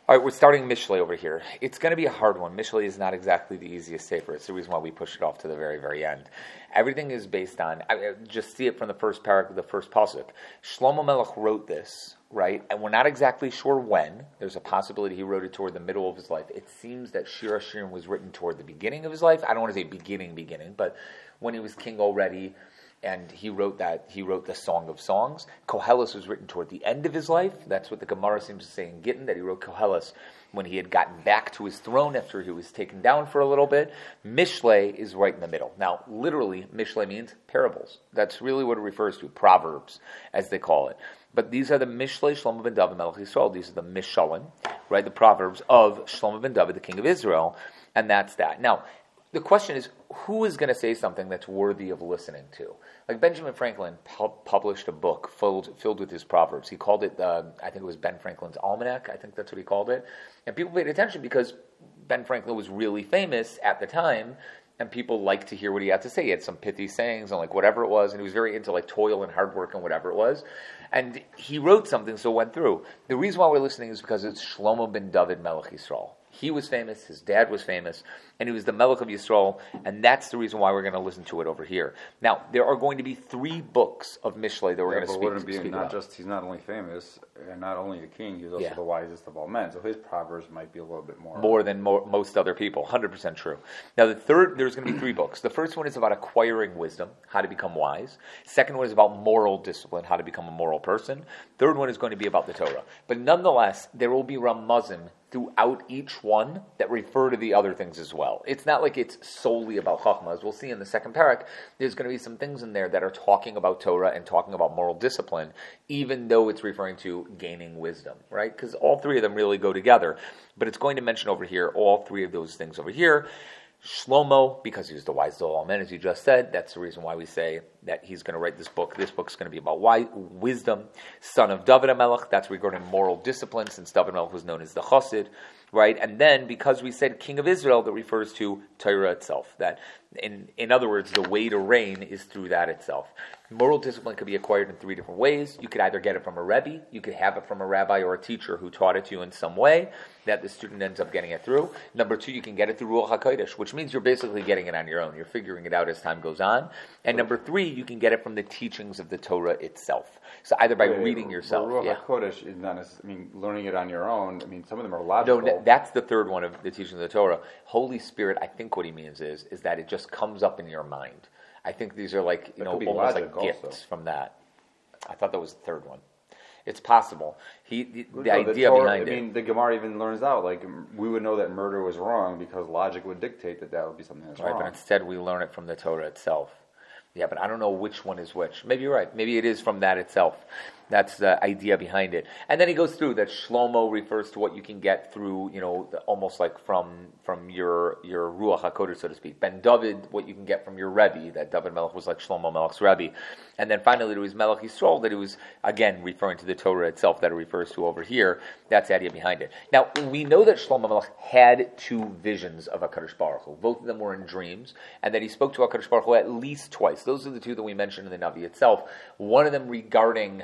All right, we're starting Mishlei over here. It's going to be a hard one. Mishlei is not exactly the easiest sefer. It's the reason why we push it off to the very, very end. Everything is based on, just see it from the first paragraph, the first pasuk. Shlomo Melech wrote this, right? And we're not exactly sure when. There's a possibility he wrote it toward the middle of his life. It seems that Shir HaShirim was written toward the beginning of his life. I don't want to say beginning, but when he was king already. And he wrote the Song of Songs. Koheles was written toward the end of his life. That's what the Gemara seems to say in Gittin, that he wrote Koheles when he had gotten back to his throne after he was taken down for a little bit. Mishlei is right in the middle. Now, literally, Mishlei means parables. That's really what it refers to, proverbs, as they call it. But these are the Mishlei Shlomo ben David Melech Yisrael. These are the Mishalim, right, the proverbs of Shlomo ben David, the king of Israel, and that's that. Now, the question is, who is going to say something that's worthy of listening to? Like Benjamin Franklin published a book filled with his proverbs. He called it, I think it was Ben Franklin's Almanac. I think that's what he called it. And people paid attention because Ben Franklin was really famous at the time, and people liked to hear what he had to say. He had some pithy sayings and like whatever it was, and he was very into like toil and hard work and whatever it was. And he wrote something, so it went through. The reason why we're listening is because it's Shlomo ben David Melech Yisrael. He was famous, his dad was famous, and he was the Melech of Yisrael, and that's the reason why we're going to listen to it over here. Now, there are going to be 3 books of Mishlei that we're going to speak about. He's not only famous, and not only the king, he's also the wisest of all men, so his proverbs might be a little bit more than most other people, 100% true. Now, there's going to be 3 books. The first one is about acquiring wisdom, how to become wise. Second one is about moral discipline, how to become a moral person. Third one is going to be about the Torah. But nonetheless, there will be Ramazim throughout each one that refer to the other things as well. It's not like it's solely about Chachma. As we'll see in the second parak, there's going to be some things in there that are talking about Torah and talking about moral discipline, even though it's referring to gaining wisdom, right? Because all 3 of them really go together. But it's going to mention over here all 3 of those things over here. Shlomo, because he was the wisest of all men, as you just said, that's the reason why we say that he's going to write this book. This book's going to be about wisdom. Son of David HaMelech, that's regarding moral discipline, since David HaMelech was known as the Chassid, right? And then, because we said King of Israel, that refers to Torah itself. That, in other words, the way to reign is through that itself. Moral discipline could be acquired in 3 different ways. You could either get it from a Rebbe, you could have it from a rabbi or a teacher who taught it to you in some way, that the student ends up getting it through. Number 2, you can get it through Ruach HaKodesh, which means you're basically getting it on your own. You're figuring it out as time goes on. And number 3, you can get it from the teachings of the Torah itself. So either by reading yourself. Ruach HaKodesh is not necessarily, learning it on your own. Some of them are logical. No, that's the third one of the teachings of the Torah. Holy Spirit, I think what he means is that it just comes up in your mind. I think these are like, almost like gifts from that. I thought that was the third one. It's possible. The idea Torah, behind it. The Gemara even learns out, we would know that murder was wrong because logic would dictate that would be something that's wrong. Right, but instead we learn it from the Torah itself. Yeah, but I don't know which one is which. Maybe you're right. Maybe it is from that itself. That's the idea behind it. And then he goes through that Shlomo refers to what you can get through, almost like from your Ruach HaKodesh, so to speak. Ben David, what you can get from your Rebbe, that David Melech was like Shlomo Melech's Rebbe. And then finally there was Melech Yisrael, that it was, again, referring to the Torah itself that it refers to over here. That's the idea behind it. Now, we know that Shlomo Melech had 2 visions of HaKadosh Baruch Hu. Both of them were in dreams, and that he spoke to HaKadosh Baruch Hu at least twice. Those are the 2 that we mentioned in the Navi itself. One of them regarding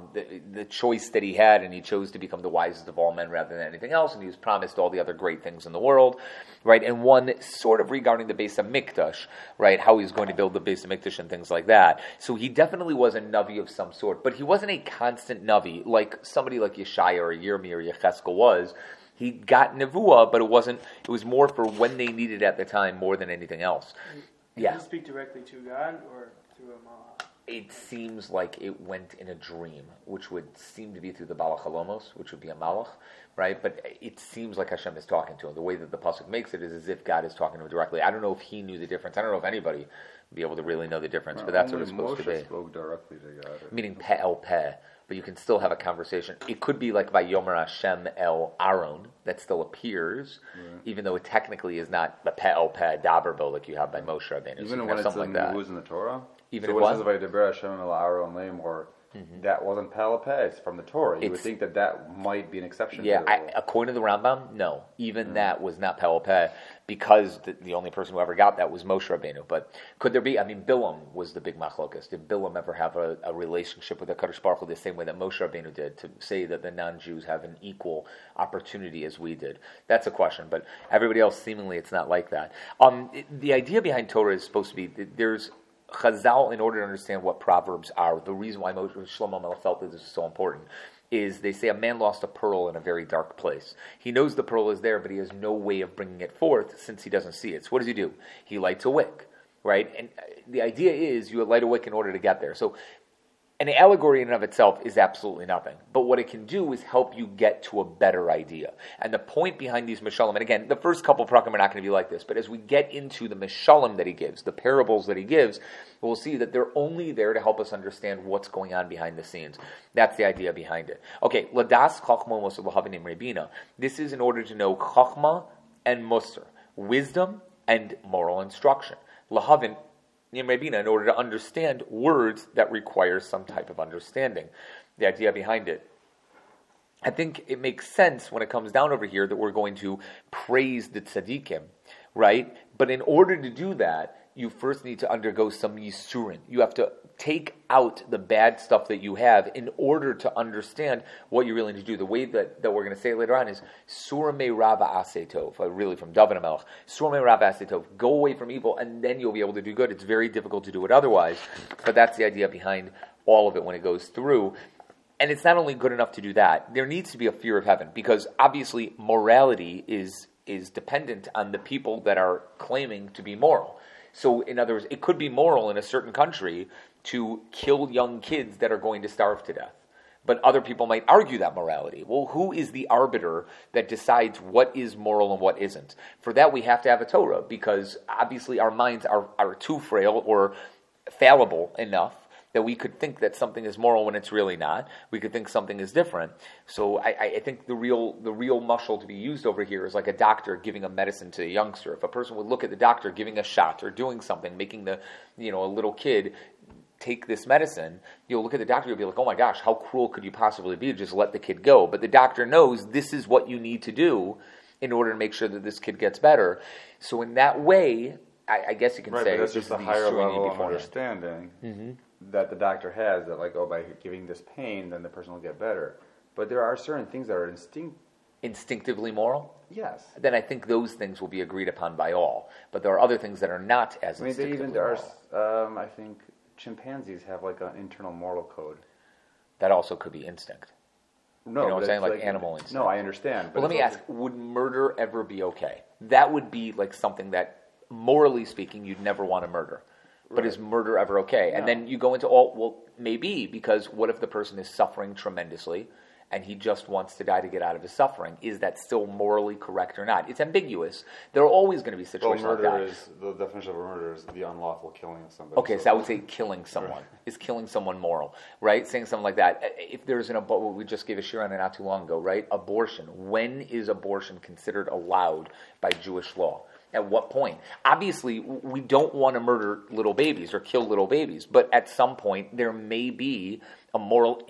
the choice that he had, and he chose to become the wisest of all men rather than anything else, and he was promised all the other great things in the world, right? And one sort of regarding the Beis HaMikdash, right? How he was going to build the Beis HaMikdash and things like that. So he definitely was a Navi of some sort, but he wasn't a constant Navi like somebody like Yeshaya or Yirmi or Yecheskel was. He got Nevuah, but it was more for when they needed it at the time more than anything else. Did he speak directly to God or through a malach? It seems like it went in a dream, which would seem to be through the Balach Halomos, which would be a malach, right? But it seems like Hashem is talking to him. The way that the pasuk makes it is as if God is talking to him directly. I don't know if he knew the difference. I don't know if anybody would be able to really know the difference, but that's what it's supposed to be. Moshe spoke directly to God. Meaning peh el peh, but you can still have a conversation. It could be like by Yomer Hashem el Aaron, that still appears, even though it technically is not the peh el peh daberbo like you have by Moshe Rabbeinu. Even when it's in the Torah? Even so what? It says by Deber Hashem el Aaron Leim, or that wasn't palapez from the Torah. You would think that might be an exception. Yeah, to the rule. according to the Rambam, no. Even that was not palapez because the only person who ever got that was Moshe Rabbeinu. But could there be? I mean, Bilam was the big machlokas. Did Bilam ever have a relationship with the Kadosh Baruch Hu the same way that Moshe Rabbeinu did, to say that the non-Jews have an equal opportunity as we did? That's a question. But everybody else, seemingly, it's not like that. The idea behind Torah is supposed to be there's Chazal, in order to understand what Proverbs are, the reason why Shlomo Melech felt that this is so important is they say a man lost a pearl in a very dark place. He knows the pearl is there, but he has no way of bringing it forth since he doesn't see it. So what does he do? He lights a wick, right? And the idea is you light a wick in order to get there. So an allegory in and of itself is absolutely nothing. But what it can do is help you get to a better idea. And the point behind these Mishalim, and again, the first couple of prakim are not going to be like this, but as we get into the Mishalim that he gives, the parables that he gives, we'll see that they're only there to help us understand what's going on behind the scenes. That's the idea behind it. Okay, Ladas Chachma Musar L'Havanim Rebina. This is in order to know Chachma and Musar, wisdom and moral instruction. L'Havin in order to understand words that require some type of understanding. The idea behind it. I think it makes sense when it comes down over here that we're going to praise the tzaddikim, right? But in order to do that, you first need to undergo some yisurin. You have to take out the bad stuff that you have in order to understand what you really need to do. The way that we're going to say it later on is Surame Rava Asetov, really from David HaMelech. Surame Rava Asetov, go away from evil and then you'll be able to do good. It's very difficult to do it otherwise, but that's the idea behind all of it when it goes through. And it's not only good enough to do that, there needs to be a fear of heaven, because obviously morality is dependent on the people that are claiming to be moral. So, in other words, it could be moral in a certain country to kill young kids that are going to starve to death. But other people might argue that morality. Well, who is the arbiter that decides what is moral and what isn't? For that, we have to have a Torah, because obviously our minds are too frail or fallible enough that we could think that something is moral when it's really not. We could think something is different. So I think the real mushal to be used over here is like a doctor giving a medicine to a youngster. If a person would look at the doctor giving a shot or doing something, making a little kid take this medicine, you'll look at the doctor, you'll be like, oh my gosh, how cruel could you possibly be to just let the kid go? But the doctor knows this is what you need to do in order to make sure that this kid gets better. So in that way, I guess you can say that's just a higher level of understanding that the doctor has, that like, by giving this pain, then the person will get better. But there are certain things that are instinctively moral? Yes. Then I think those things will be agreed upon by all. But there are other things that are not as instinctively moral. I think chimpanzees have like an internal moral code. That also could be instinct. No, you know what I'm saying? Like animal instinct. No, I understand. But let me ask, would murder ever be okay? That would be like something that, morally speaking, you'd never want to murder. But is murder ever okay? And then you go into maybe, because what if the person is suffering tremendously and he just wants to die to get out of his suffering? Is that still morally correct or not? It's ambiguous. There are always going to be situations like that. The definition of a murder is the unlawful killing of somebody. Okay, so I would say killing someone. Is killing someone moral, right? Saying something like that. If there's we just gave a shir on it not too long ago, right? Abortion. When is abortion considered allowed by Jewish law? At what point? Obviously, we don't want to murder little babies or kill little babies, but at some point there may be a moral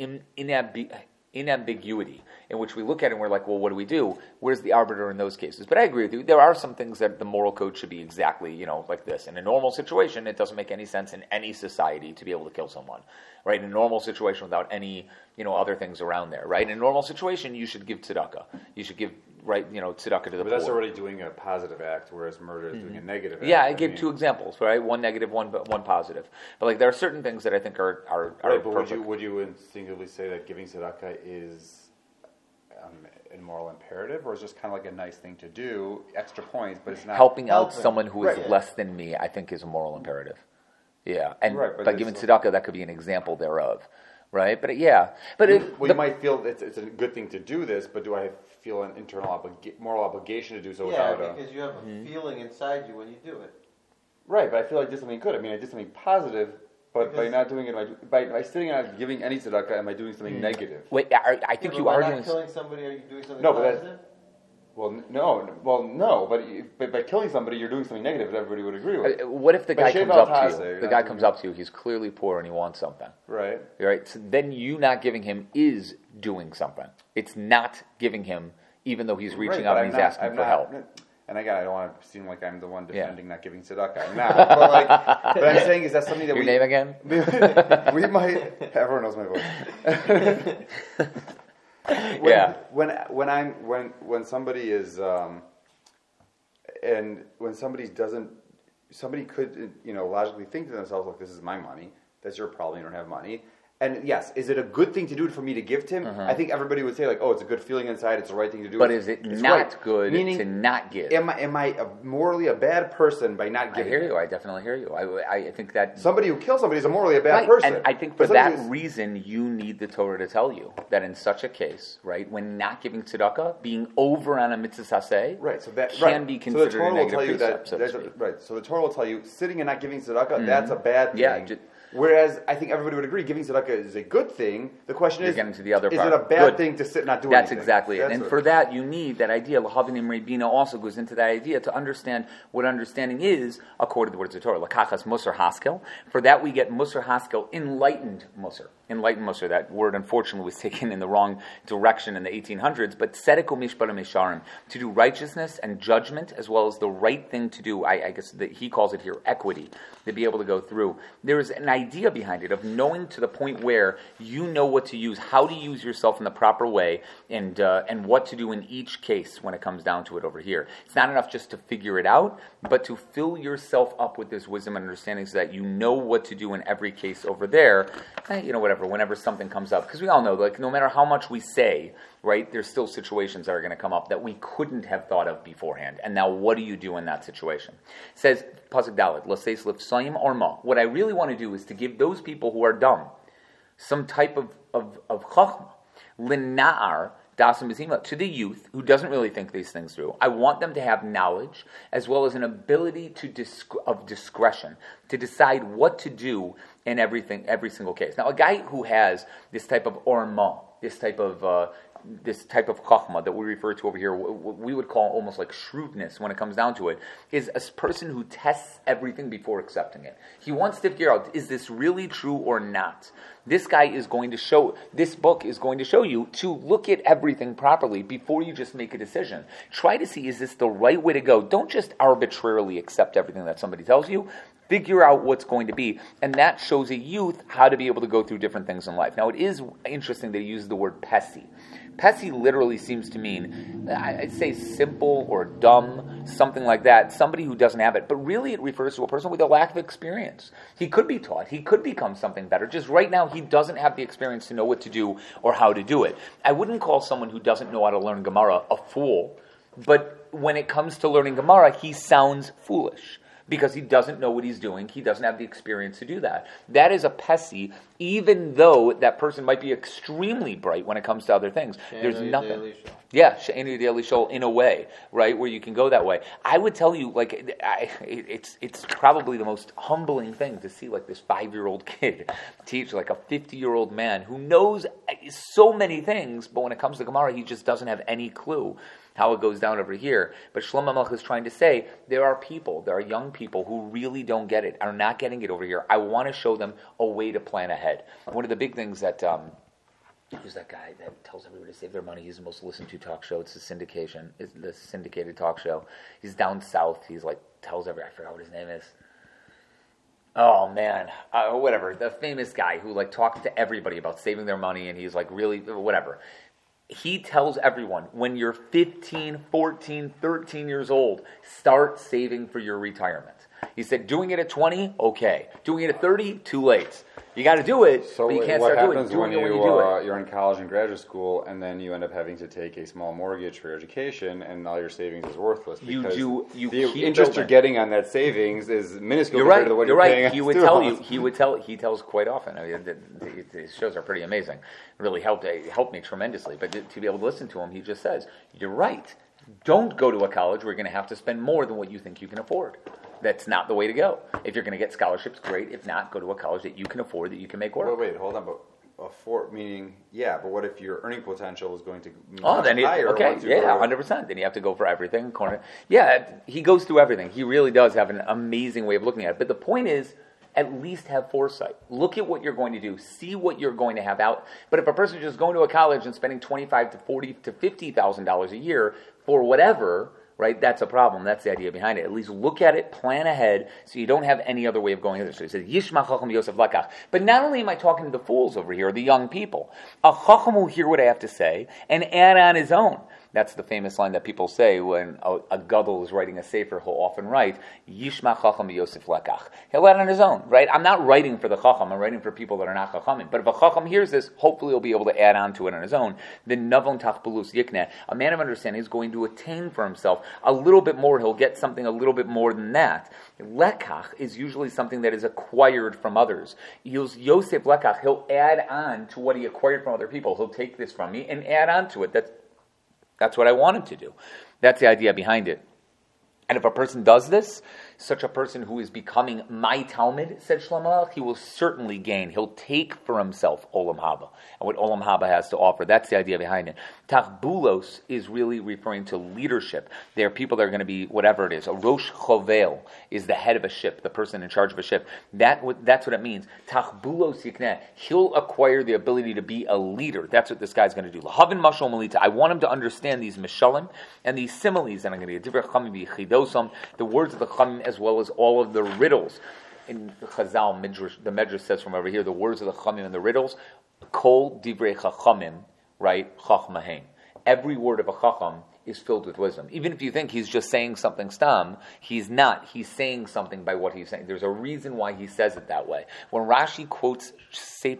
inambiguity in which we look at it and we're like, well, what do we do? Where's the arbiter in those cases? But I agree with you. There are some things that the moral code should be exactly, like this. In a normal situation, it doesn't make any sense in any society to be able to kill someone, right? In a normal situation without any, other things around there, right? In a normal situation, you should give tzedakah. You should give, tzedakah to the poor. But that's already doing a positive act, whereas murder is doing a negative act. Yeah, I gave two examples, right? One negative, one positive. But there are certain things that I think are right, but perfect. would you instinctively say that giving tzedakah is a moral imperative, or is just kind of like a nice thing to do, extra points, but it's not helping out someone who is less than me? I think is a moral imperative. Yeah, and by giving tzedakah, that could be an example thereof, right? But you might feel it's a good thing to do this, but do I feel an internal moral obligation to do so without because you have a feeling inside you when you do it. Right, but I feel like I did something good. I did something positive. But by not doing it, by sitting and not giving any tzedakah, am I doing something negative? Wait, I think you are doing. Killing somebody, are you doing something no, positive? Well, no, but by killing somebody, you're doing something negative that everybody would agree with. What if the guy comes up to you? The guy comes up to you. He's clearly poor and he wants something. Right. Right. So then you not giving him is doing something. It's not giving him, even though he's reaching out and he's asking for help. And again, I don't want to seem like I'm the one defending not giving tzedakah. I'm not. But I'm saying is that something that Your name again? We might. Everyone knows my voice. When somebody is and when somebody could logically think to themselves, look, this is my money. That's your problem. You don't have money. And yes, is it a good thing to do for me to gift him? I think everybody would say like, oh, it's a good feeling inside. It's the right thing to do. But is it not good to not give? Am I morally a bad person by not giving? I hear you. I definitely hear you. I think that somebody who kills somebody is morally a bad person. And I think for that reason, you need the Torah to tell you that in such a case, right, when not giving tzedakah, being over on a mitzvah saseh, right, so that can be considered a negative precept. Right. So the Torah will tell you sitting and not giving tzedakah, that's a bad thing. Yeah. Whereas I think everybody would agree giving tzedakah is a good thing. The question is, getting to the other part. Is it a bad thing to sit and not do anything? That's exactly it. And for that, you need that idea. L'havim Rebina also goes into that idea to understand what understanding is according to the words of Torah. L'kachas musar haskel. For that, we get musar haskel, enlightened musar. Enlightened musar. That word, unfortunately, was taken in the wrong direction in the 1800s. But tzedek u'mishpat u'misharim, to do righteousness and judgment, as well as the right thing to do. I guess that he calls it here equity, to be able to go through. There is an idea behind it of knowing to the point where you know what to use, how to use yourself in the proper way, and what to do in each case when it comes down to it over here. It's not enough just to figure it out, but to fill yourself up with this wisdom and understanding so that you know what to do in every case over there, whenever something comes up. Because we all know, like, no matter how much we say, right, there's still situations that are going to come up that we couldn't have thought of beforehand. And now what do you do in that situation? It says, Pasuk Dalet, L'seis l'fsoim orma. What I really want to do is to give those people who are dumb some type of chachma. L'na'ar dasim bezima, to the youth who doesn't really think these things through. I want them to have knowledge as well as an ability of discretion to decide what to do in every single case. Now, a guy who has this type of orma, this type of chachma that we refer to over here, we would call almost like shrewdness when it comes down to it, is a person who tests everything before accepting it. He wants to figure out, is this really true or not? This book is going to show you to look at everything properly before you just make a decision. Try to see, is this the right way to go? Don't just arbitrarily accept everything that somebody tells you. Figure out what's going to be. And that shows a youth how to be able to go through different things in life. Now, it is interesting that he uses the word pesi. Pesi literally seems to mean, I'd say simple or dumb, something like that, somebody who doesn't have it. But really it refers to a person with a lack of experience. He could be taught. He could become something better. Just right now he doesn't have the experience to know what to do or how to do it. I wouldn't call someone who doesn't know how to learn Gemara a fool, but when it comes to learning Gemara, he sounds foolish. Because he doesn't know what he's doing. He doesn't have the experience to do that. That is a pesi, even though that person might be extremely bright when it comes to other things. There's nothing. Yeah, She'enu Daily Shol in a way, right, where you can go that way. I would tell you, like, it's probably the most humbling thing to see, like, this 5-year-old kid teach, like, a 50-year-old man who knows so many things, but when it comes to Gemara, he just doesn't have any clue how it goes down over here. But Shlomo Melech is trying to say, there are young people who really don't get it, are not getting it over here. I want to show them a way to plan ahead. One of the big things that, who's that guy that tells everybody to save their money? He's the most listened to talk show. It's the syndicated talk show. He's down south. He's like, tells everybody, I forgot what his name is. Oh man, whatever. The famous guy who like talks to everybody about saving their money, and he's like really, whatever. He tells everyone, when you're 15, 14, 13 years old, start saving for your retirement. He said, doing it at 20, okay. Doing it at 30, too late. You got to do it, but you can't start doing it. What happens when you're in college and graduate school, and then you end up having to take a small mortgage for your education, and all your savings is worthless? Because the interest you're getting on that savings is minuscule compared to what you're paying on student loans. He tells quite often. I mean, his shows are pretty amazing. It really helped me tremendously. But to be able to listen to him, he just says, you're right. Don't go to a college where you're going to have to spend more than what you think you can afford. That's not the way to go. If you're going to get scholarships, great. If not, go to a college that you can afford, that you can make work. Wait, hold on. But afford, meaning, but what if your earning potential is going to be higher? 100%. Then you have to go for everything. He goes through everything. He really does have an amazing way of looking at it. But the point is, at least have foresight. Look at what you're going to do. See what you're going to have out. But if a person is just going to a college and spending $25,000 to $40,000 to $50,000 a year for whatever, right? That's a problem. That's the idea behind it. At least look at it, plan ahead, so you don't have any other way of going. So he says, Yishma Chacham Yosef Lakach. But not only am I talking to the fools over here, the young people, a Chacham will hear what I have to say and add on his own. That's the famous line that people say when a gadol is writing a sefer. He'll often write, Yishma Chacham Yosef Lekach. He'll add on his own, right? I'm not writing for the Chacham. I'm writing for people that are not Chachamim. But if a Chacham hears this, hopefully he'll be able to add on to it on his own. Then Navon Tachpelus Yikneh, a man of understanding, is going to attain for himself a little bit more. He'll get something a little bit more than that. Lekach is usually something that is acquired from others. Yosef Lekach, he'll add on to what he acquired from other people. He'll take this from me and add on to it. That's what I want him to do. That's the idea behind it. And if a person does this, such a person who is becoming my Talmud, said Shlomo, he will certainly gain. He'll take for himself Olam Haba and what Olam Haba has to offer. That's the idea behind it. Tachbulos is really referring to leadership. There are people that are going to be whatever it is. A Rosh Chovel is the head of a ship, the person in charge of a ship. That's what it means. Tachbulos Yikneh. He'll acquire the ability to be a leader. That's what this guy's going to do. Lahavin Mashal Melita. I want him to understand these Mishalim and these similes that I'm going to get. The words of the Chamim, as well as all of the riddles. In Chazal, the Medrash says from over here, the words of the Chamim and the riddles, Kol Divrei Chachamim, right? Chachmahem. Every word of a Chacham is filled with wisdom. Even if you think he's just saying something stam, he's not. He's saying something by what he's saying. There's a reason why he says it that way. When Rashi quotes the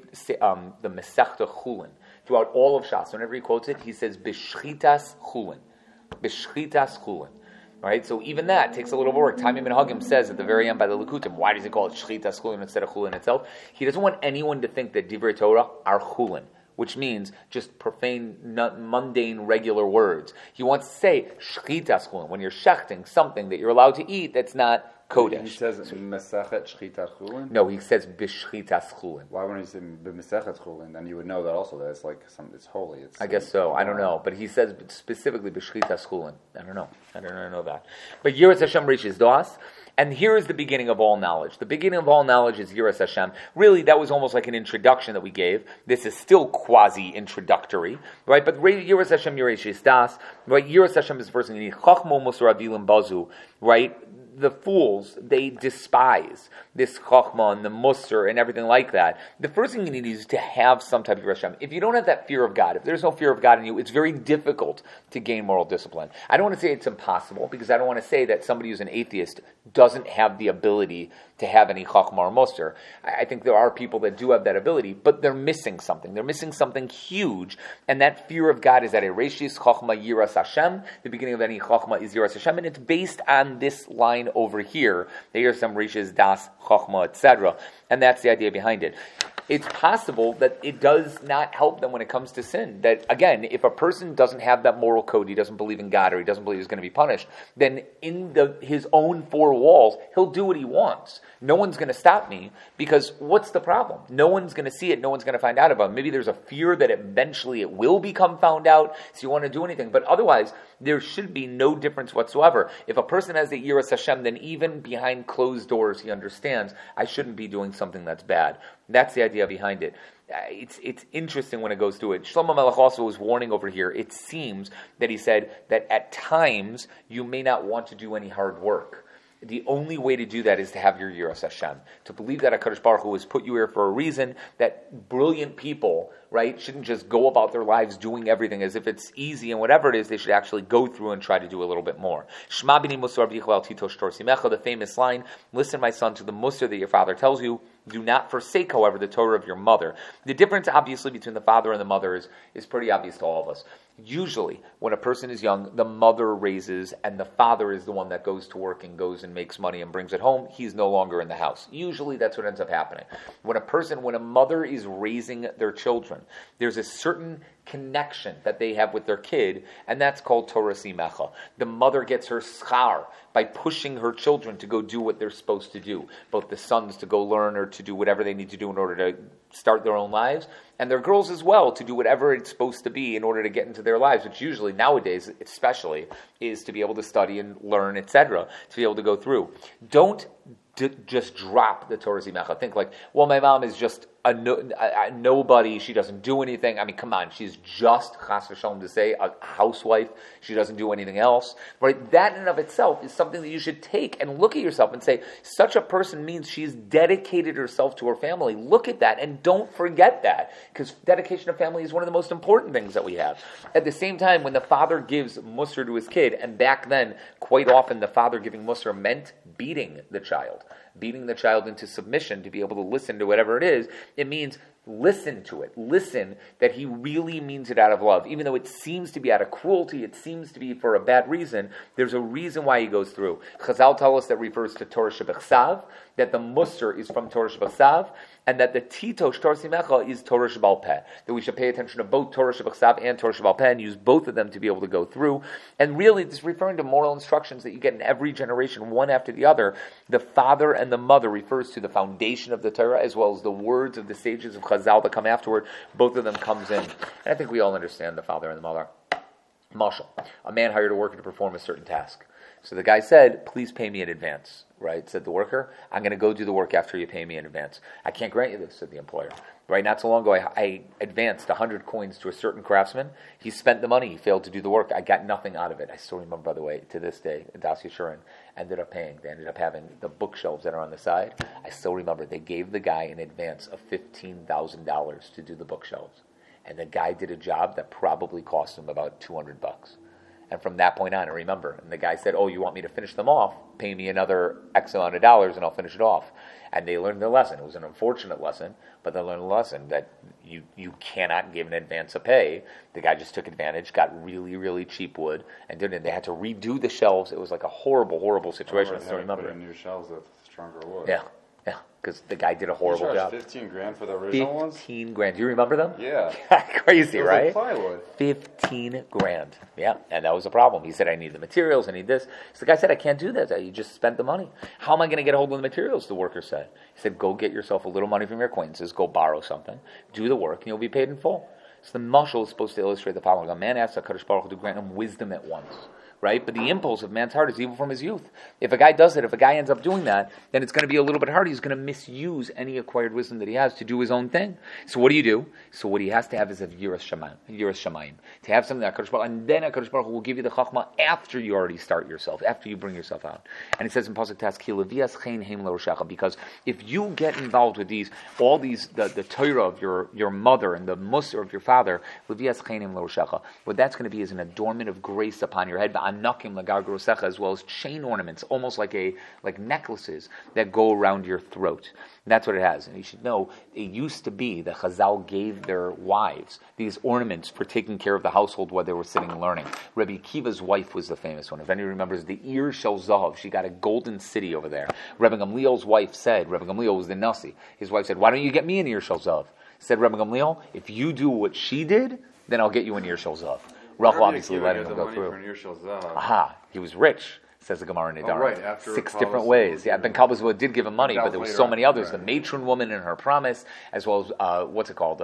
Masechta Chulin, throughout all of Shas, whenever he quotes it, he says, B'shchitas Chulin. B'shchitas Chulin. Right, so even that takes a little work. Tamim Ben Hagim says at the very end by the Likutim, why does he call it Shchitas Chulin instead of Chulin itself? He doesn't want anyone to think that Divrei Torah are Chulin, which means just profane, mundane, regular words. He wants to say Shchitas Chulin, when you're shechting something that you're allowed to eat that's not Kodesh. He says Mesachet Shchitas Chulin? No, he says B'shchitas Chulin. Why wouldn't he say B'mesachet Chulin? Then you would know that also, that it's like it's holy. I guess so. I don't know. But he says specifically B'shchitas Chulin. I don't know that. But Yiras Hashem reaches Das. And here is the beginning of all knowledge. The beginning of all knowledge is Yiras Hashem. Really, that was almost like an introduction that we gave. This is still quasi-introductory, right? But Yiras Hashem Yiras Das, right? Yiras Hashem is the first thing you need. Chachmo Musar Avilim Bazu, right? The fools, they despise this chachma and the musar and everything like that. The first thing you need is to have some type of Yiras Hashem. If you don't have that fear of God, if there's no fear of God in you, it's very difficult to gain moral discipline. I don't want to say it's impossible, because I don't want to say that somebody who's an atheist doesn't have the ability to have any chachma or musar. I think there are people that do have that ability, but they're missing something. They're missing something huge, and that fear of God is at a reshis chachma Yiras Hashem. The beginning of any chachma is Yiras Hashem, and it's based on this line over here. There are some rishis, das, chachma, etc. And that's the idea behind it. It's possible that it does not help them when it comes to sin. That, again, if a person doesn't have that moral code, he doesn't believe in God, or he doesn't believe he's going to be punished, then in his own four walls, he'll do what he wants. No one's going to stop me, because what's the problem? No one's going to see it. No one's going to find out about it. Maybe there's a fear that eventually it will become found out, so you want to do anything. But otherwise, there should be no difference whatsoever. If a person has the Yiras Hashem, then even behind closed doors, he understands, I shouldn't be doing something that's bad. That's the idea behind it. It's interesting when it goes through it. Shlomo Melech also was warning over here. It seems that he said that at times you may not want to do any hard work. The only way to do that is to have your Yiras Hashem. To believe that HaKadosh Baruch Hu has put you here for a reason, that brilliant people, right, shouldn't just go about their lives doing everything as if it's easy, and whatever it is, they should actually go through and try to do a little bit more. Shema b'nei musar v'yichal al titosh tor simecha, the famous line, listen, my son, to the musar that your father tells you. Do not forsake, however, the Torah of your mother. The difference, obviously, between the father and the mother is pretty obvious to all of us. Usually, when a person is young, the mother raises, and the father is the one that goes to work and goes and makes money and brings it home. He's no longer in the house. Usually, that's what ends up happening. When a mother is raising their children, there's a certain connection that they have with their kid, and that's called Torah Simecha. The mother gets her schar by pushing her children to go do what they're supposed to do, both the sons to go learn or to do whatever they need to do in order to start their own lives, and their girls as well, to do whatever it's supposed to be in order to get into their lives, which usually nowadays, especially, is to be able to study and learn, etc., to be able to go through. Don't just drop the Torah Zimecha. Think like, well, my mom is just a nobody. She doesn't do anything. I mean, come on. She's just, chas v'shalom to say, a housewife. She doesn't do anything else. Right? That in and of itself is something that you should take and look at yourself and say, such a person means she's dedicated herself to her family. Look at that and don't forget that, because dedication to family is one of the most important things that we have. At the same time, when the father gives musar to his kid, and back then, quite often the father giving musar meant beating the child into submission to be able to listen to whatever it is, it means listen to it. Listen that he really means it out of love. Even though it seems to be out of cruelty, it seems to be for a bad reason, there's a reason why he goes through. Chazal tell us that refers to Torah Shebechsav, that the musar is from Torah Shebechsav, and that the Titosh Torah Simecha is Torah Shebal Peh. That we should pay attention to both Torah Shebechsav and Torah Shebal Peh and use both of them to be able to go through. And really, this is referring to moral instructions that you get in every generation, one after the other. The father and the mother refers to the foundation of the Torah, as well as the words of the sages of Chazal that come afterward. Both of them comes in. And I think we all understand the father and the mother. Mashal, a man hired a worker to perform a certain task. So the guy said, please pay me in advance, right? Said the worker, I'm going to go do the work after you pay me in advance. I can't grant you this, said the employer. Right, not so long ago, I advanced 100 coins to a certain craftsman. He spent the money. He failed to do the work. I got nothing out of it. I still remember, by the way, to this day, Das Yeshurun ended up paying. They ended up having the bookshelves that are on the side. I still remember they gave the guy an advance of $15,000 to do the bookshelves. And the guy did a job that probably cost him about $200. And from that point on, I remember. And the guy said, oh, you want me to finish them off? Pay me another X amount of dollars and I'll finish it off. And they learned their lesson. It was an unfortunate lesson, but they learned a lesson that you cannot give an advance of pay. The guy just took advantage, got really, really cheap wood, and did it. They had to redo the shelves. It was like a horrible, horrible situation. I still remember. Put in new shelves with stronger wood. Yeah. Because the guy did a horrible job. $15,000 for the original ones? $15,000. Do you remember them? Yeah. Crazy, right? Like plywood. $15,000. Yeah, and that was the problem. He said, I need the materials, I need this. So the guy said, I can't do that. You just spent the money. How am I going to get a hold of the materials, the worker said. He said, go get yourself a little money from your acquaintances, go borrow something, do the work, and you'll be paid in full. So the mashal is supposed to illustrate the following. A man asks HaKadosh Baruch Hu to grant him wisdom at once. Right? But the impulse of man's heart is evil from his youth. If a guy does it, if a guy ends up doing that, then it's going to be a little bit hard. He's going to misuse any acquired wisdom that he has to do his own thing. So what do you do? So what he has to have is a Yiras Shamayim. To have something that HaKadosh Baruch Hu, and then HaKadosh Baruch Hu will give you the Chachma after you already start yourself, after you bring yourself out. And it says in Pasuk Tas, Ki levias chen heim l'roshecha, because if you get involved with the Torah of your mother and the Musar of your father, levias chen heim l'roshecha, what that's going to be is an adornment of grace upon your head, anakim lagar grosecha, as well as chain ornaments, almost like necklaces that go around your throat. And that's what it has. And you should know, it used to be that Chazal gave their wives these ornaments for taking care of the household while they were sitting and learning. Rabbi Akiva's wife was the famous one. If anyone remembers, the Ir Shel Zahav, she got a golden city over there. Rabbi Gamliel's wife said, Rabbi Gamliel was the Nasi, his wife said, why don't you get me an Ir Shel Zahav? Said Rabbi Gamliel, if you do what she did, then I'll get you an Ir Shel Zahav. Rachel obviously letting him go through. Aha, he was rich, says the Gemara in Nidar. Right, 6 different ways. Yeah, Ben Kalbazua did give him money, but there were so many others. Right. The matron woman in her promise, as well as, what's it called?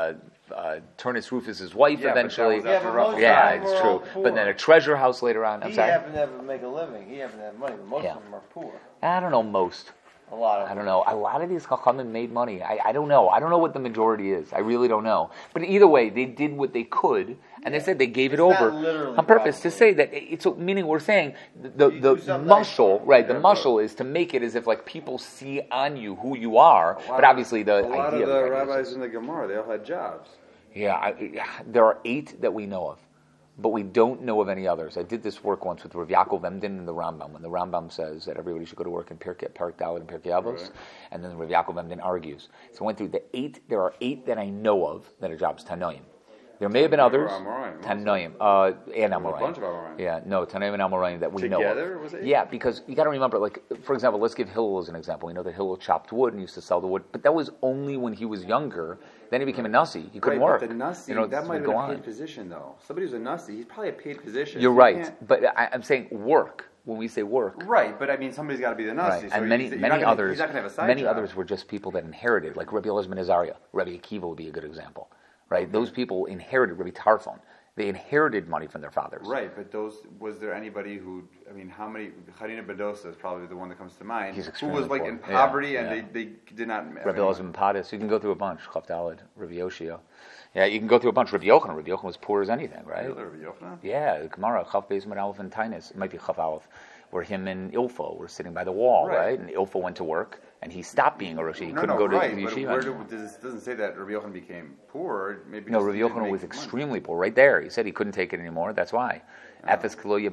Turnus Rufus' wife eventually. It's true. But then a treasure house later on. He happened to have make a living. He happened to have money, but most of them are poor. I don't know most. A lot of them. I don't know. A lot of these Chachamim made money. I don't know. I don't know what the majority is. I really don't know. But either way, they did what they could, and they said they gave it over on purpose to say that it's meaning we're saying the mashal, right? The mashal is to make it as if like people see on you who you are. But obviously, the idea. A lot of the rabbis in the Gemara, they all had jobs. Yeah, there are 8 that we know of. But we don't know of any others. I did this work once with Rav Yaakov Emden and the Rambam, when the Rambam says that everybody should go to work in Perek Dalet and Pirkei Avos, right. And then Rav Yaakov Emden argues. So I went through the 8. There are 8 that I know of that are jobs Tanoim. There may have been others. Tanoim and Amoraim. A bunch of Amoraim. Yeah, no, Tanoim and Amoraim that we know of. Together, was it? Yeah, because you got to remember, like, for example, let's give Hillel as an example. We know that Hillel chopped wood and used to sell the wood, but that was only when he was younger. Then he became a Nasi. He couldn't work. But the Nasi, that might have been a paid position, though. Somebody who's a Nasi, he's probably a paid position. You're right. But I'm saying work. when we say work. Right, but I mean, somebody's got to be the Nasi. Right. So and many others were just people that inherited, like Rabbi Elazar ben Azariah. Rabbi Akiva would be a good example, right? Okay. Those people inherited, Rabbi Tarfon. They inherited money from their fathers. Right, but was there anybody who, I mean, how many, Harina Bedosa is probably the one that comes to mind, who was like in poverty and they did not... Rabbi Elazar ben Padas, you can go through a bunch, Chav Daled, Rabbi Yoshia. Yeah, you can go through a bunch. Rabbi Yochanan was poor as anything, right? Really, Rabbi Yochanan? Yeah, Gemara, Chav Beis Mid Aleph and Tainis, it might be Chav Aleph, where him and Ilfo were sitting by the wall, right? And Ilfo went to work, and he stopped being a Roshi. He couldn't go to the yeshiva. This doesn't say that Rabbi Yochanan became poor. Maybe Rabbi Yochanan was extremely poor. Right there, he said he couldn't take it anymore. That's why. And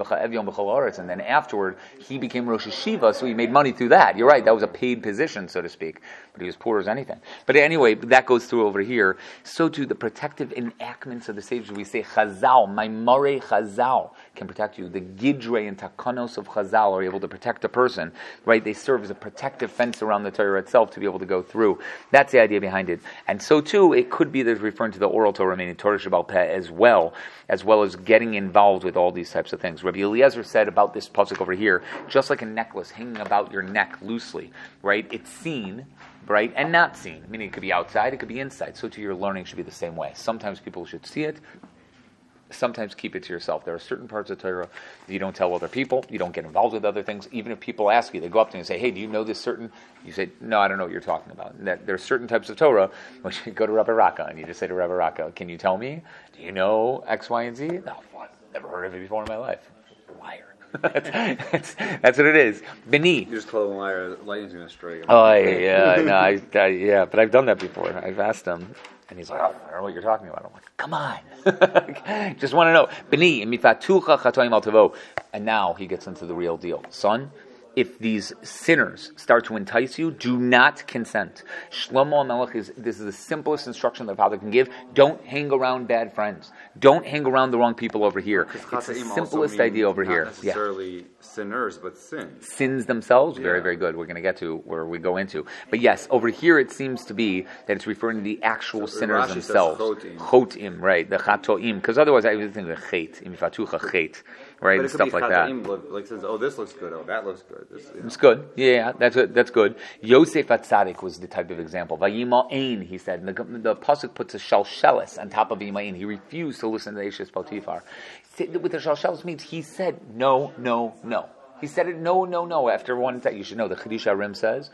then afterward, he became Rosh Hashiva, so he made money through that. You're right, that was a paid position, so to speak. But he was poor as anything. But anyway, that goes through over here. So too, the protective enactments of the sages, we say Chazal, Maimare Chazal can protect you. The Gidre and Takanos of Chazal are able to protect a person, right? They serve as a protective fence around the Torah itself to be able to go through. That's the idea behind it. And so too, it could be that it's referring to the oral Torah, meaning Torah Shabbal Peh as well as getting involved with all these types of things. Rabbi Eliezer said about this pasuk over here, just like a necklace hanging about your neck loosely, right? It's seen, right, and not seen. Meaning it could be outside, it could be inside. So too, your learning should be the same way. Sometimes people should see it. Sometimes keep it to yourself. There are certain parts of Torah that you don't tell other people. You don't get involved with other things. Even if people ask you, they go up to you and say, hey, do you know this certain... You say, no, I don't know what you're talking about. And there are certain types of Torah, when you go to Rabbi Raka, and you just say to Rabbi Raka, can you tell me? Do you know X, Y, and Z? No, never heard of it before in my life. Liar. that's what it is. Beni. You just call him a liar. Lightning's going to strike him. Oh, yeah. No, but I've done that before. I've asked him. And he's like, I don't know what you're talking about. I'm like, come on. Just want to know. Beni, mifatucha chatoim al tavo. And now he gets into the real deal. Son, if these sinners start to entice you, do not consent. Shlomo HaMelech this is the simplest instruction that a father can give. Don't hang around bad friends. Don't hang around the wrong people over here. It's the simplest idea over here. Not necessarily sinners, but sins. Sins themselves, very, very good. We're going to get to where we go into. But yes, over here it seems to be that it's referring to the actual sinners themselves. Chotim, right? The chatoim. Because otherwise I would think the chet, imifatucha chet. Right, and stuff like that. Like says, oh, this looks good. Oh, that looks good. It's good. Yeah, that's good. Yosef HaTzadik was the type of example. Vayima'ain, he said. The pasuk puts a shalshelis on top of Yima'ain. He refused to listen to Eshes Potiphar. With the shalshelis means he said no, no, no. He said it no. After one time, you should know the Chedush HaRim says,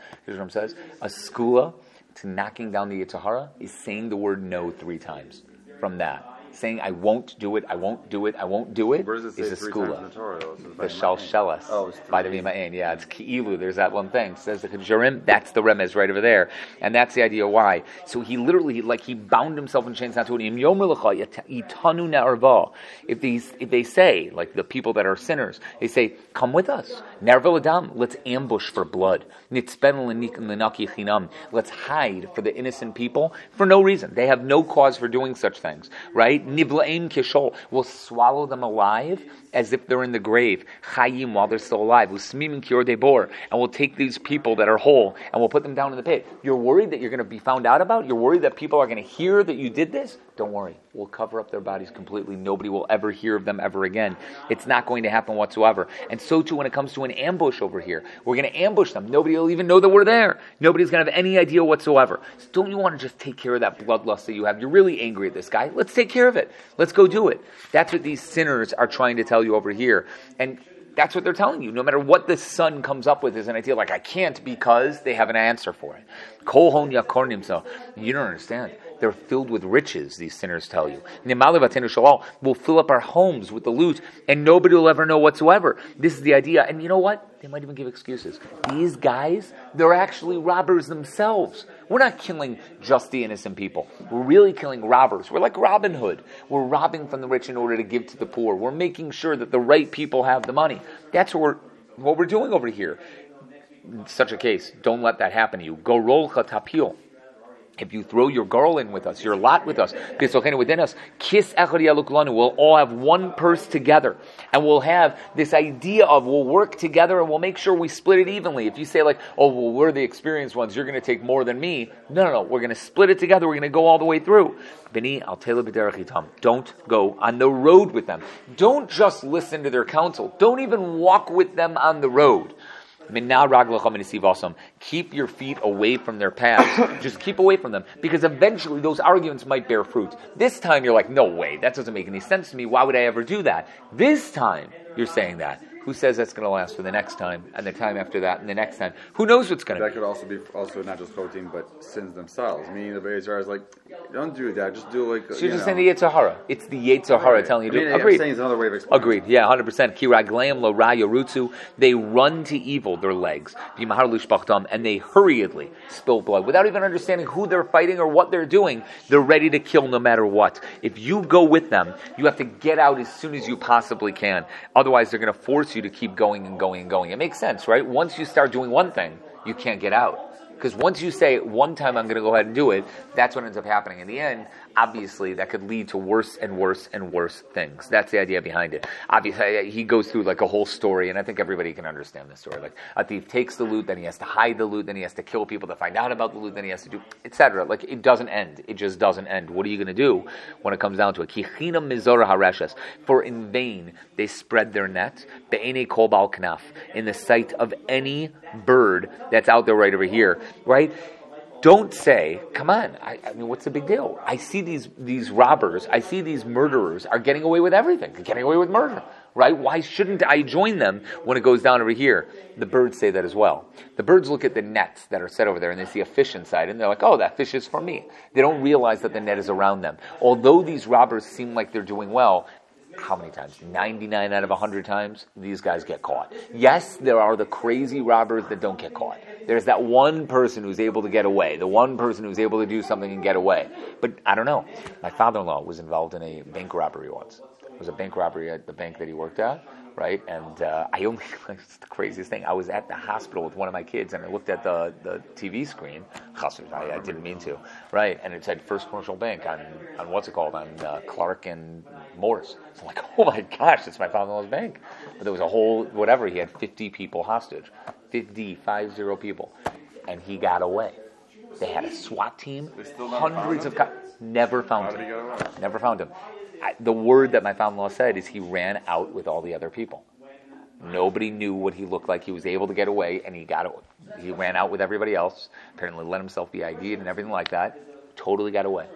a skula to knocking down the Yetzer Hara is saying the word no 3 times. From that. Saying I won't do it, I won't do it, I won't do it is a skula. The shalshelas by the Vima'in. Yeah, it's ki'ilu. There's that one thing. It says the Chedush HaRim, that's the remez right over there. And that's the idea why. So he literally, he bound himself in chains not to it. If they say, like the people that are sinners, they say, come with us. Let's ambush for blood. Let's hide for the innocent people for no reason. They have no cause for doing such things. Right? Niblaim kishol will swallow them alive as if they're in the grave. Chayim while they're still alive. Usmim kior debor, and we'll take these people that are whole and we'll put them down in the pit. You're worried that you're going to be found out about? You're worried that people are going to hear that you did this? Don't worry. We'll cover up their bodies completely. Nobody will ever hear of them ever again. It's not going to happen whatsoever. And so too when it comes to an ambush over here. We're going to ambush them. Nobody will even know that we're there. Nobody's going to have any idea whatsoever. So don't you want to just take care of that bloodlust that you have? You're really angry at this guy. Let's take care of it. Let's go do it. That's what these sinners are trying to tell you over here. And that's what they're telling you. No matter what the son comes up with is an idea like, I can't because they have an answer for it. Kol hon yakornim. So you don't understand. They're filled with riches, these sinners tell you. We'll fill up our homes with the loot, and nobody will ever know whatsoever. This is the idea. And you know what? They might even give excuses. These guys, they're actually robbers themselves. We're not killing just the innocent people. We're really killing robbers. We're like Robin Hood. We're robbing from the rich in order to give to the poor. We're making sure that the right people have the money. That's what we're doing over here. In such a case, don't let that happen to you. Go roll chatapil. If you throw your girl in with us, your lot with us, within us, we'll all have one purse together. And we'll have this idea of we'll work together and we'll make sure we split it evenly. If you say like, oh, well, we're the experienced ones, you're going to take more than me. No. We're going to split it together. We're going to go all the way through. Don't go on the road with them. Don't just listen to their counsel. Don't even walk with them on the road. Keep your feet away from their paths. Just keep away from them, because eventually those arguments might bear fruit. This time you're like, no way, that doesn't make any sense to me. Why would I ever do that? This time you're saying that. Who says that's going to last for the next time, and the time after that, and the next time? Who knows what's going to be? That could also be not just chotim, but sins themselves. Meaning the Be'ezar is like, don't do that. Just do like. So you're just saying the Yetzer Hara. It's the Yetzer Hara telling you to do. Agreed. I'm saying it's another way of explaining. Agreed. Yeah, 100%. Kiragleim lo ra yorutzu. They run to evil. Their legs. V'mahar lushpachtam, and they hurriedly spill blood without even understanding who they're fighting or what they're doing. They're ready to kill no matter what. If you go with them, you have to get out as soon as you possibly can. Otherwise, they're going to force you to keep going and going and going. It makes sense, right? Once you start doing one thing, you can't get out. Because once you say, one time I'm going to go ahead and do it, that's what ends up happening. In the end, obviously, that could lead to worse and worse and worse things. That's the idea behind it. Obviously, he goes through like a whole story, and I think everybody can understand this story. Like, a thief takes the loot, then he has to hide the loot, then he has to kill people to find out about the loot, then he has to do, etc. Like, it doesn't end. It just doesn't end. What are you going to do when it comes down to it? Kichina mizora hareshes. For in vain they spread their net, be'enei kol ba'al knaf, in the sight of any bird that's out there right over here. Right? Don't say, come on, I mean, what's the big deal? I see these robbers, I see these murderers are getting away with everything. They're getting away with murder, right? Why shouldn't I join them when it goes down over here? The birds say that as well. The birds look at the nets that are set over there and they see a fish inside and they're like, oh, that fish is for me. They don't realize that the net is around them. Although these robbers seem like they're doing well, how many times? 99 out of 100 times, these guys get caught. Yes, there are the crazy robbers that don't get caught. There's that one person who's able to get away, the one person who's able to do something and get away. But I don't know. My father-in-law was involved in a bank robbery once. It was a bank robbery at the bank that he worked at, right? And it's the craziest thing. I was at the hospital with one of my kids, and I looked at the TV screen. I didn't mean to, right? And it said First Commercial Bank on what's it called, on Clark and Morris. So I'm like, oh my gosh, it's my father-in-law's bank. But there was a whole, whatever, he had 50 people hostage. 50 people. And he got away. They had a SWAT team, hundreds of never found him. Never found him. The word that my father-in-law said is he ran out with all the other people. Nobody knew what he looked like. He was able to get away, and he ran out with everybody else. Apparently let himself be ID'd and everything like that. Totally got away.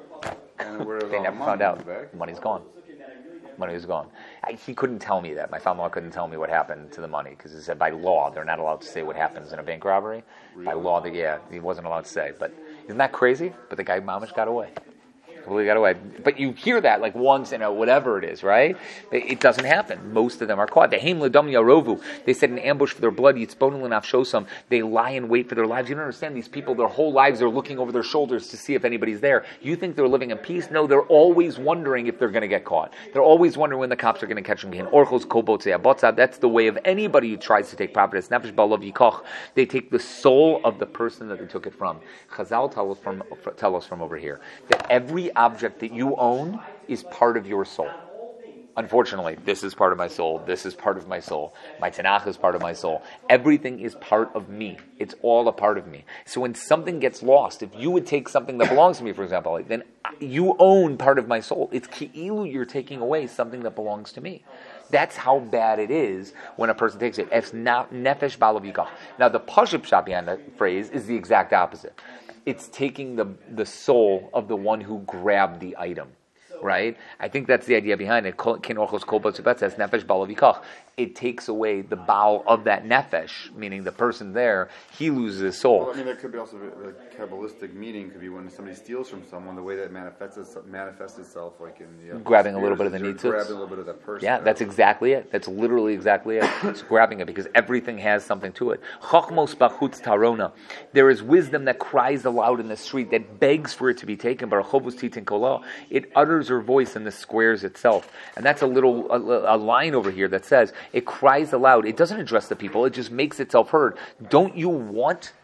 They never found out. Money's gone. Money was gone. He couldn't tell me that. My father-in-law couldn't tell me what happened to the money, because he said by law they're not allowed to say what happens in a bank robbery. Really? By law, he wasn't allowed to say. But isn't that crazy? But the guy mamish got away. Totally got away. But you hear that like once in a whatever it is, right? It doesn't happen. Most of them are caught. They set an ambush for their blood. They lie in wait for their lives. You don't understand. These people, their whole lives, are looking over their shoulders to see if anybody's there. You think they're living in peace? No, they're always wondering if they're going to get caught. They're always wondering when the cops are going to catch them. That's the way of anybody who tries to take property. They take the soul of the person that they took it from. Chazal tell us from over here that every object that you own is part of your soul. Unfortunately, this is part of my soul. This is part of my soul. My Tanakh is part of my soul. Everything is part of me. It's all a part of me. So when something gets lost, if you would take something that belongs to me, for example, then you own part of my soul. It's ki'ilu, you're taking away something that belongs to me. That's how bad it is when a person takes it. It's not nefesh balav yikach. Now the pashut pshat behind that phrase is the exact opposite. It's taking the soul of the one who grabbed the item, right? I think that's the idea behind it. It takes away the baal of that nefesh, meaning the person there, he loses his soul. Well, I mean, that could be also the Kabbalistic meaning could be when somebody steals from someone, the way that manifests itself, like in the grabbing a little bit of the nitzutz. Grabbing a little bit of that person. Yeah, that's exactly it. That's literally exactly it. It's grabbing it because everything has something to it. Chachmos bachutz tarona. There is wisdom that cries aloud in the street, that begs for it to be taken. Barachovus titin kolah. It utters her voice in the squares itself. And that's a line over here that says, it cries aloud. It doesn't address the people. It just makes itself heard. Don't you want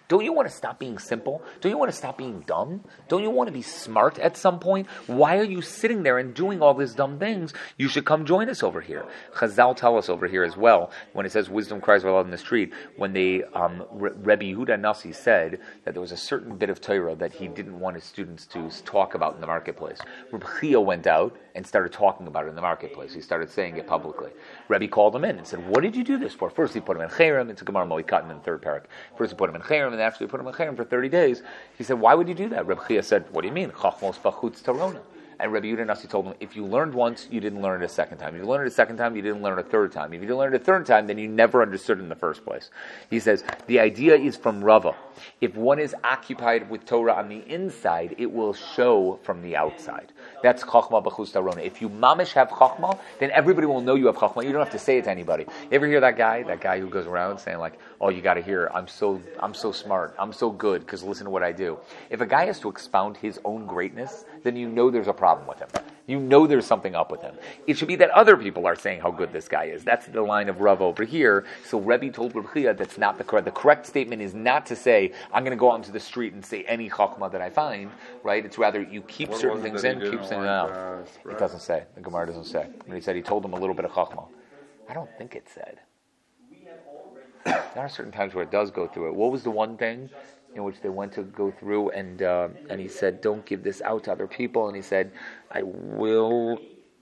Don't you want to stop being simple? Don't you want to stop being dumb? Don't you want to be smart at some point? Why are you sitting there and doing all these dumb things? You should come join us over here. Chazal tell us over here as well, when it says wisdom cries aloud in the street, when they, Rebbe Yehuda Nasi said that there was a certain bit of Torah that he didn't want his students to talk about in the marketplace. Rebbe Chia went out and started talking about it in the marketplace. He started saying it publicly. Rebbe called him in and said, what did you do this for? First he put him in Cherem, it's a Gemara Moikatan in the third parak. First he put him in Cherem, and after he put him in Cherem for 30 days, he said, why would you do that? Rebbe Chia said, what do you mean? Chachmos v'chutz tarona. And Rebbe Yehuda Nasi told him, if you learned once, you didn't learn it a second time. If you learned it a second time, you didn't learn it a third time. If you didn't learn it a third time, then you never understood it in the first place. He says, the idea is from Rava. If one is occupied with Torah on the inside, it will show from the outside. That's Chachma b'chutz tarona. If you mamish have Chachma, then everybody will know you have Chachma. You don't have to say it to anybody. You ever hear that guy who goes around saying like, oh, you got to hear, I'm so smart, I'm so good, because listen to what I do. If a guy has to expound his own greatness, then you know there's a problem with him. You know there's something up with him. It should be that other people are saying how good this guy is. That's the line of Rav over here. So Rebbe told Rebbe Chia that's not the correct. The correct statement is not to say, I'm going to go out into the street and say any chachma that I find, right? It's rather you keep certain things in, keep things out. It doesn't say. The Gemara doesn't say. When he said he told him a little bit of chachma. I don't think it said. There are certain times where it does go through it. What was the one thing in which they went to go through, and he said, don't give this out to other people, and he said, I will...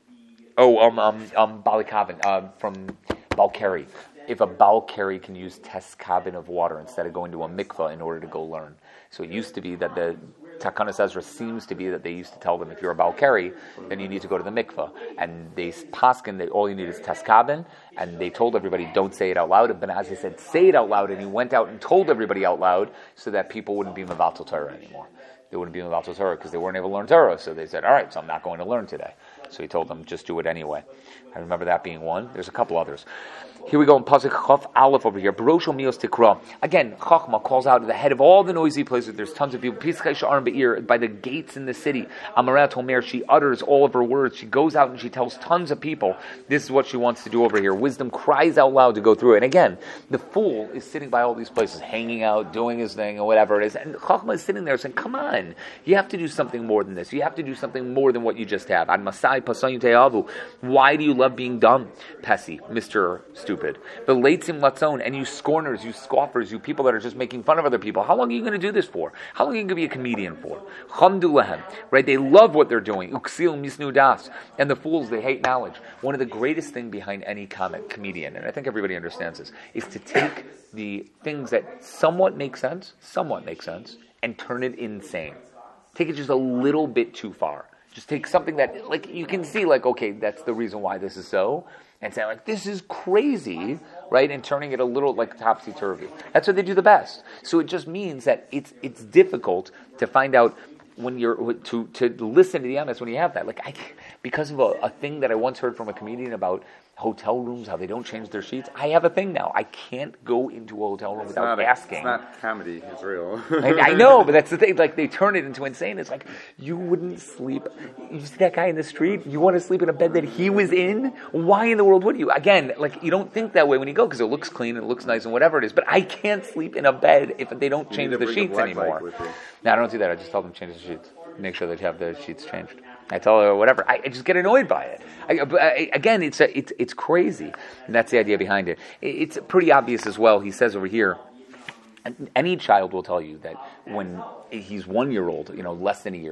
Balikavin, from Balkari. If a Balkari can use teskabin of water instead of going to a mikvah in order to go learn. So it used to be that the Takanas Ezra seems to be that they used to tell them, if you're a Balkari, then you need to go to the mikvah. And they paskin, all you need is teskabin, and they told everybody, don't say it out loud. And Ben Azai said, say it out loud, and he went out and told everybody out loud so that people wouldn't be Mevatel Torah anymore. They wouldn't be Mevatel Torah because they weren't able to learn Torah. So they said, all right, so I'm not going to learn today. So he told them, just do it anyway. I remember that being one. There's a couple others. Here we go in Pasuk Chaf Aleph over here. Baroshal Mios Tikra. Again, Chachma calls out at the head of all the noisy places. There's tons of people. Pischei Sha'arim Be'ir, by the gates in the city. Amarat Homer, she utters all of her words. She goes out and she tells tons of people. This is what she wants to do over here. Wisdom cries out loud to go through it. And again, the fool is sitting by all these places, hanging out, doing his thing, or whatever it is. And Chachma is sitting there saying, come on, you have to do something more than this. You have to do something more than what you just have. Ad Masai Pasayun Te'avu. Why do you love being dumb? Pesi, Mr. Stupid. The Leitzim Latzon, and you scorners, you scoffers, you people that are just making fun of other people. How long are you going to do this for? How long are you going to be a comedian for? Chamdu Lahem, right? They love what they're doing. Uksil Misnu Das. And the fools, they hate knowledge. One of the greatest things behind any comedian, and I think everybody understands this, is to take the things that somewhat make sense, and turn it insane. Take it just a little bit too far. Just take something that, like, you can see, like, okay, that's the reason why this is so, and say, like, this is crazy, right? And turning it a little, like, topsy-turvy. That's what they do the best. So it just means that it's difficult to find out when you're, to listen to the honest when you have that. Like, because of a thing that I once heard from a comedian about hotel rooms, how they don't change their sheets. I have a thing now. I can't go into a hotel room without asking. It's not comedy. It's real. I know, but that's the thing. Like, they turn it into insane. It's like, you wouldn't sleep. You see that guy in the street? You want to sleep in a bed that he was in? Why in the world would you? Again, like, you don't think that way when you go because it looks clean and it looks nice and whatever it is. But I can't sleep in a bed if they don't change the sheets anymore. No, I don't do that. I just tell them to change the sheets. Make sure they have the sheets changed. I tell her whatever. I just get annoyed by it. Again, it's crazy. And that's the idea behind it. It's pretty obvious as well. He says over here, any child will tell you that when he's 1 year old, less than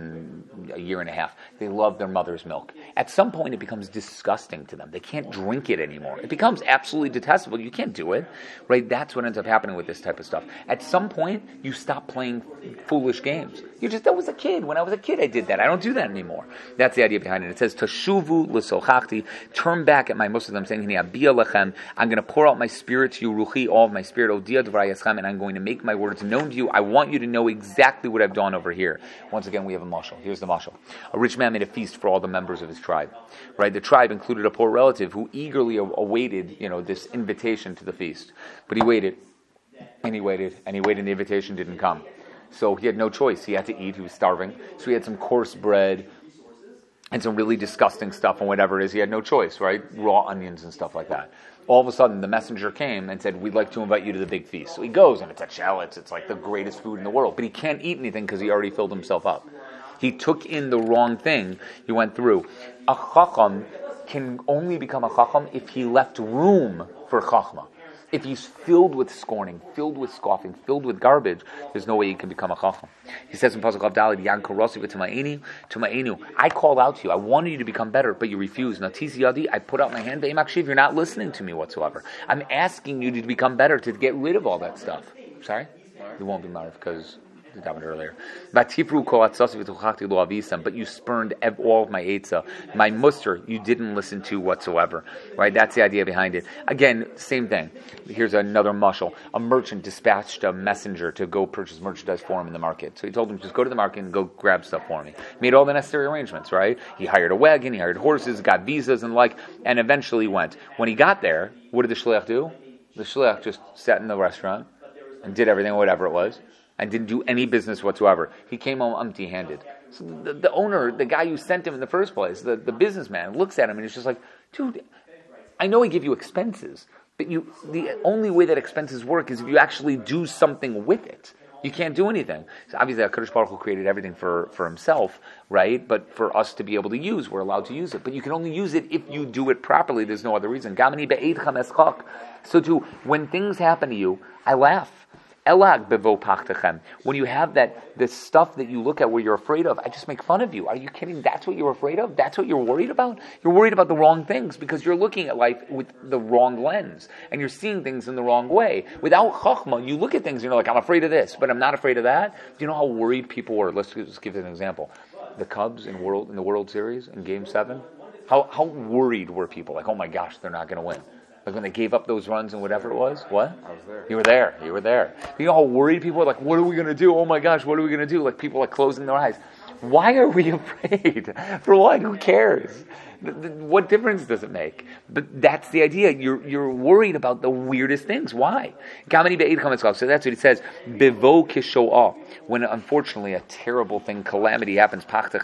a year and a half, they love their mother's milk. At some point, it becomes disgusting to them. They can't drink it anymore. It becomes absolutely detestable. You can't do it, right? That's what ends up happening with this type of stuff. At some point, you stop playing foolish games. That was a kid. When I was a kid, I did that. I don't do that anymore. That's the idea behind it. It says, Tashuvu l'sochachti, turn back at my, most of them saying, I'm going to pour out my spirit to you, ruchi, all of my spirit, odia dvarayaschem, and I'm going to make my words known to you. I want you to know exactly what I've done over here. Once again, we have a mashal. Here's the mashal. A rich man made a feast for all the members of his tribe. Right? The tribe included a poor relative who eagerly awaited, this invitation to the feast. But he waited, and he waited, and the invitation didn't come. So he had no choice. He had to eat. He was starving. So he had some coarse bread and some really disgusting stuff and whatever it is. He had no choice, right? Raw onions and stuff like that. all of a sudden the messenger came and said, we'd like to invite you to the big feast. So he goes, and it's a chalitz. It's like the greatest food in the world. But he can't eat anything because he already filled himself up. He took in the wrong thing. He went through. A chacham can only become a chacham if he left room for chachma. If he's filled with scorning, filled with scoffing, filled with garbage, there's no way he can become a chacham. He says in Pasuk Chav Daled, Yan Karosi v'Tumainu, I called out to you. I wanted you to become better, but you refused. Natiz Yadi, I put out my hand. Ve'im you're not listening to me whatsoever. I'm asking you to become better, to get rid of all that stuff. Sorry? You won't be married because we got it earlier. But you spurned all of my eitzah, my muster, you didn't listen to whatsoever. Right? That's the idea behind it. Again, same thing. Here's another mushal. A merchant dispatched a messenger to go purchase merchandise for him in the market. So he told him, just go to the market and go grab stuff for me. Made all the necessary arrangements, right? He hired a wagon, he hired horses, got visas and and eventually went. When he got there, what did the shliach do? The shliach just sat in the restaurant and did everything, whatever it was, and didn't do any business whatsoever. He came home empty-handed. So the owner, the guy who sent him in the first place, the businessman, looks at him and he's just like, dude, I know I give you expenses, but the only way that expenses work is if you actually do something with it. You can't do anything. So obviously, HaKadosh Baruch Hu created everything for himself, right? But for us to be able to use, we're allowed to use it. But you can only use it if you do it properly. There's no other reason. So too, when things happen to you, I laugh. Elag bevo pachtechem. When you have this stuff that you look at where you're afraid of, I just make fun of you. Are you kidding? That's what you're afraid of? That's what you're worried about? You're worried about the wrong things because you're looking at life with the wrong lens and you're seeing things in the wrong way. Without chachma, you look at things and you're like, I'm afraid of this, but I'm not afraid of that. Do you know how worried people were? Let's just give an example. The Cubs in the World Series in Game 7. How worried were people? Like, oh my gosh, they're not going to win. Like when they gave up those runs and whatever it was. What? I was there. You were there. You were there. You know how worried people were? Like, what are we going to do? Oh my gosh, what are we going to do? Like people like closing their eyes. Why are we afraid? For what? Who cares? What difference does it make? But that's the idea. You're worried about the weirdest things. Why? So that's what he says. Bevo kishoah. When unfortunately a terrible thing, calamity happens,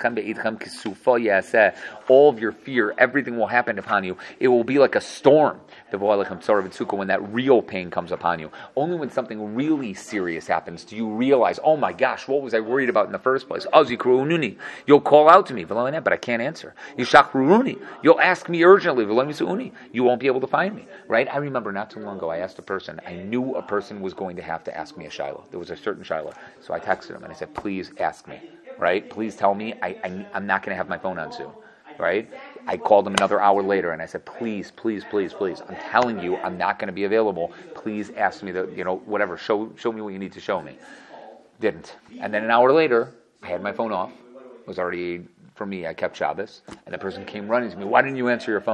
all of your fear, everything will happen upon you. It will be like a storm. When that real pain comes upon you. Only when something really serious happens do you realize, oh my gosh, what was I worried about in the first place? You'll call out to me, but I can't answer. You'll ask me urgently, you won't be able to find me. Right? I remember not too long ago, I asked a person, I knew a person was going to have to ask me a shiloh. There was a certain shiloh. So I texted him and I said, please ask me. Right? Please tell me. I'm not going to have my phone on soon. Right? I called him another hour later and I said, please, I'm telling you, I'm not going to be available. Please ask me whatever, show me what you need to show me. Didn't. And then an hour later, I had my phone off. It was already, for me, I kept Shabbos. And the person came running to me, why didn't you answer your phone?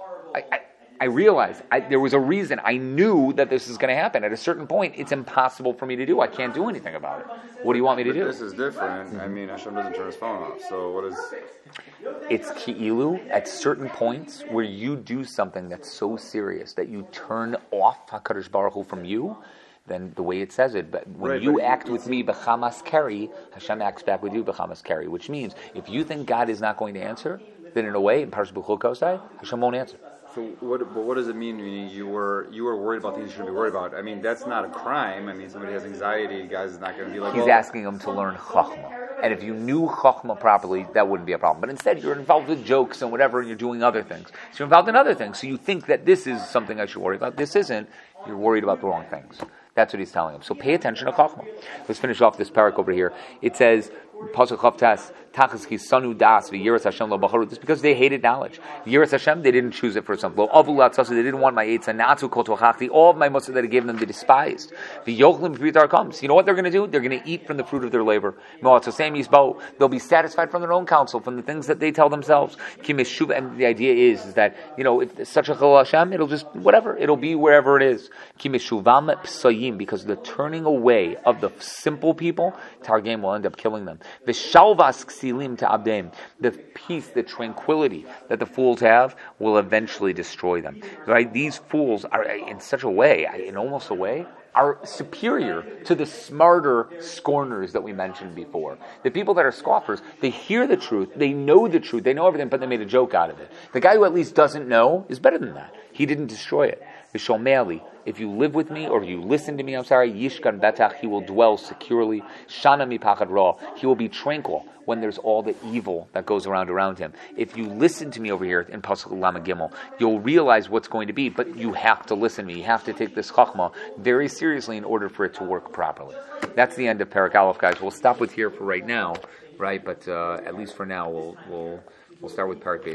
I realized there was a reason. I knew that this is going to happen. At a certain point, it's impossible for me to do. I can't do anything about it. What do you want me to do? This is different. I mean, Hashem doesn't turn his phone off. So what is... It's ki'ilu at certain points where you do something that's so serious that you turn off HaKadosh Baruch Hu from you, then the way it says it, but when you act with me b'chamas keri, Hashem acts back with you b'chamas keri, which means if you think God is not going to answer, then in a way, in Parashat B'chukosai, Hashem won't answer. So what does it mean? Meaning you were worried about things you shouldn't be worried about. I mean, that's not a crime. I mean, somebody has anxiety. Guys is not going to be like. He's asking him to learn chachma, and if you knew chachma properly, that wouldn't be a problem. But instead, you're involved with jokes and whatever, and you're doing other things. So you're involved in other things. So you think that this is something I should worry about. This isn't. You're worried about the wrong things. That's what he's telling him. So pay attention to chachma. Let's finish off this parak over here. It says. Pasuk Chavtas, Tachas Kisanu Das v'Yiras Hashem lo bacharu. This because they hated knowledge. Yiras Hashem, they didn't choose it for something. Lo avu latzasu, they didn't want my eitzah. Natzu kol tochachti, all of my mussar that I gave them, they despised. V'yochlim b'pritar comes. You know what they're going to do? They're going to eat from the fruit of their labor. They'll be satisfied from their own counsel, from the things that they tell themselves. And the idea is that if it's such a chilul Hashem, it'll just whatever. It'll be wherever it is. Because the turning away of the simple people, Targum will end up killing them. The shalvas ksilim ta'abdem, the peace, the tranquility that the fools have will eventually destroy them. Right? These fools are in such a way, in almost a way, are superior to the smarter scorners that we mentioned before. The people that are scoffers, they hear the truth, they know everything, but they made a joke out of it. The guy who at least doesn't know is better than that. He didn't destroy it. V'shomeli, if you live with me or you listen to me, Yishkan betach, he will dwell securely. Shana mipachad ra, he will be tranquil when there's all the evil that goes around him. If you listen to me over here in Pasuk Lama Gimel, you'll realize what's going to be, but you have to listen to me. You have to take this chachma very seriously in order for it to work properly. That's the end of Perek Aleph, guys. We'll stop with here for right now, right? But at least for now, we'll start with Perek Beis.